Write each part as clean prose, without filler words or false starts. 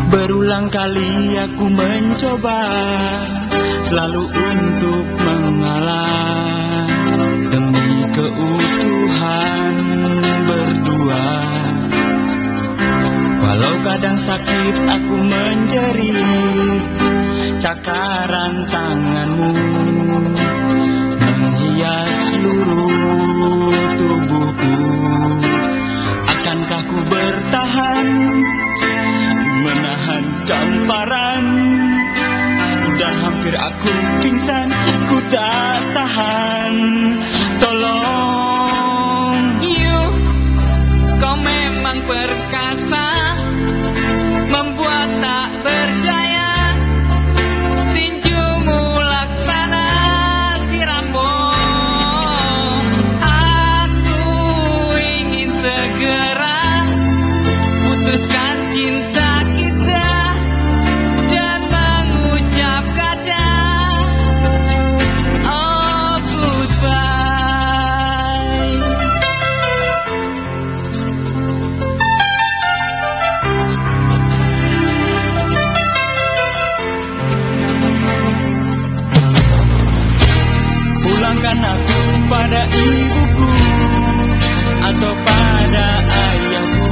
Berulang kali aku mencoba selalu untuk mengalah demi keutuhan berdua. Walau kadang sakit aku menjerit, cakaran tanganmu menghias seluruh tubuhku. Akankah ku bertahan, menahan gamparan, dan hampir aku pingsan, ku tak tahan. Tolong, You, kau memang perkasa, membuat tak berdaya. Tinjumu laksana si Rambo. Aku ingin segera putuskan cinta kita dan mengucap kata oh goodbye. pulangkan aku pada ibuku atau pada ayahku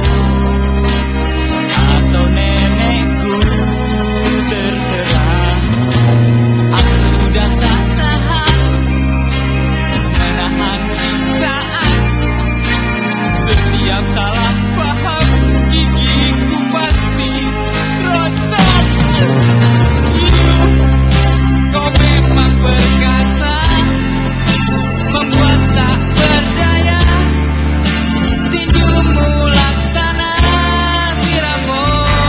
atau nenekku, terserah. Aku sudah tak tahan menahan siksaan. Setiap salah paham gigiku pasti rontok. Kau memang perkasa, membuat tak berdaya. Tinjumu laksana si Rambo.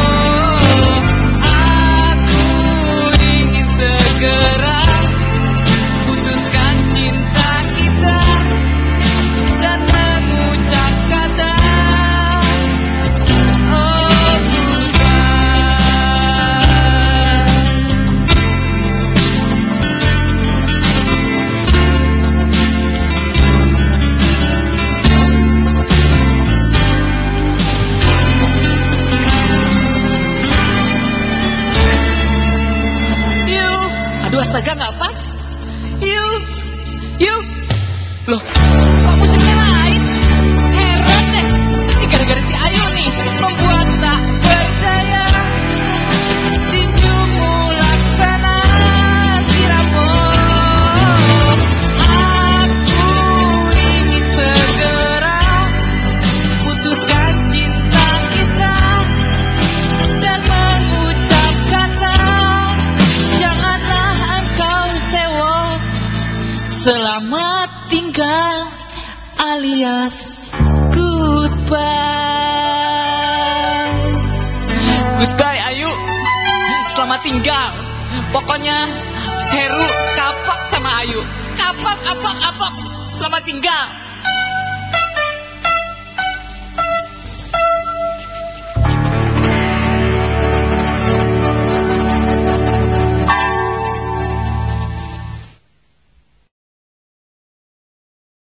Aku ingin segera putuskan cinta kita dan mengucap kata oh goodbye. You, aduh astaga nggak pas. You, loh, kok musiknya lain? Heran deh, ini gara-gara si Ayu nih, membuat tak berdaya. Tinjumu laksana si Rambo. Aku ingin segera putuskan cinta kita dan mengucap kata janganlah engkau sewot. Selamat tinggal alias goodbye. Goodbye Ayu, selamat tinggal. Pokoknya Heru kapok sama Ayu. Kapok. Selamat tinggal.